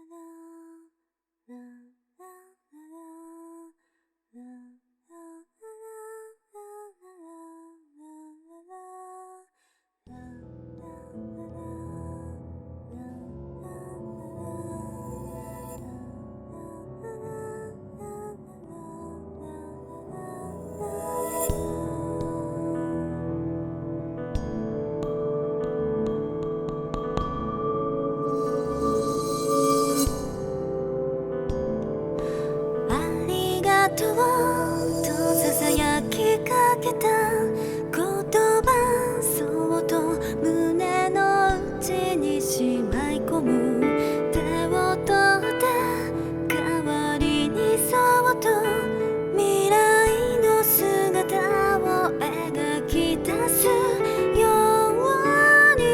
とささやきかけた言葉、そっと胸の内にしまい込む。手を取って代わりにそっと未来の姿を描き出すように。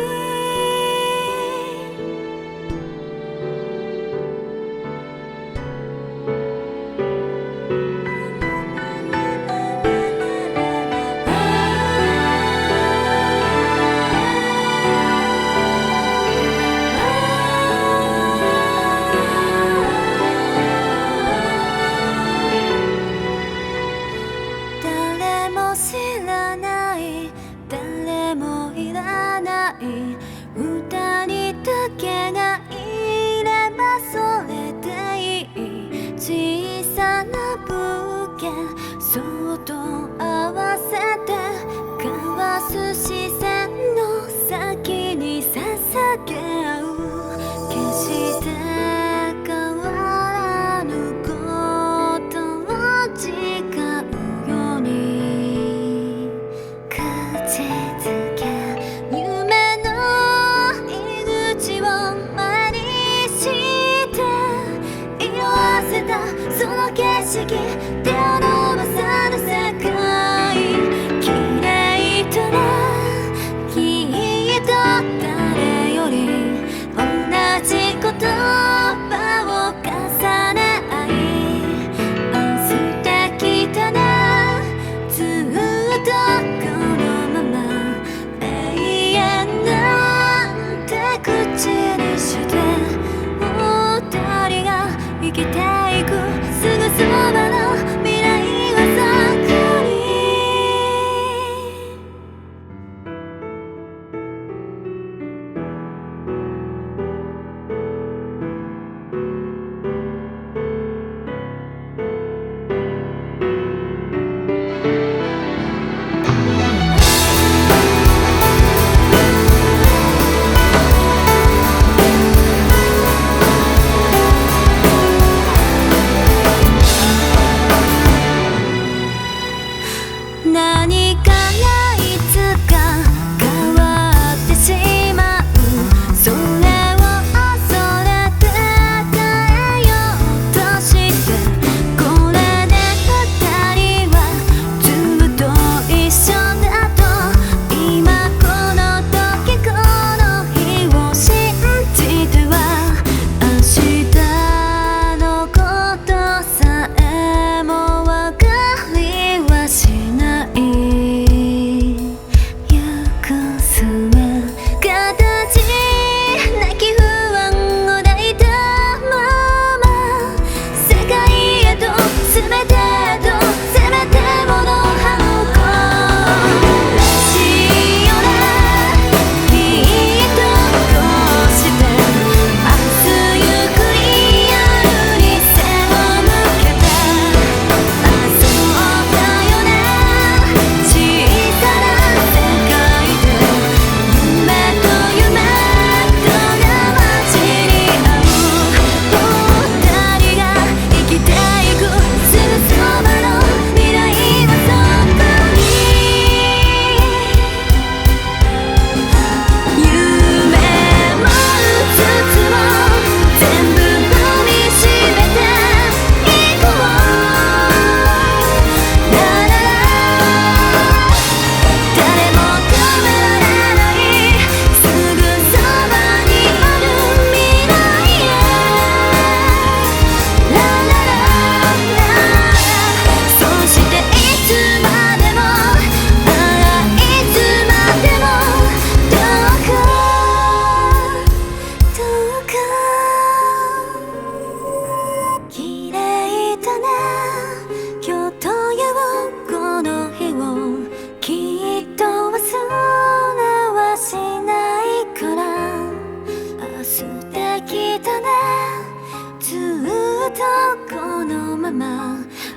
誰も知らない、誰もいらない二人だけがいればそれでいい。小さな風景そっと合わせて交わす視線の先に捧げ合う。決して変わらぬことを誓うように。口づけ夢の入り口を前にして色あせたその景色、手を伸ばさぬ世界。綺麗とね、きっと誰より同じ言葉を重ね合い、素敵だね、ずっとこのまま永遠なんて口にして二人が生きていく。すぐそばの未来はそこに。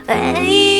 永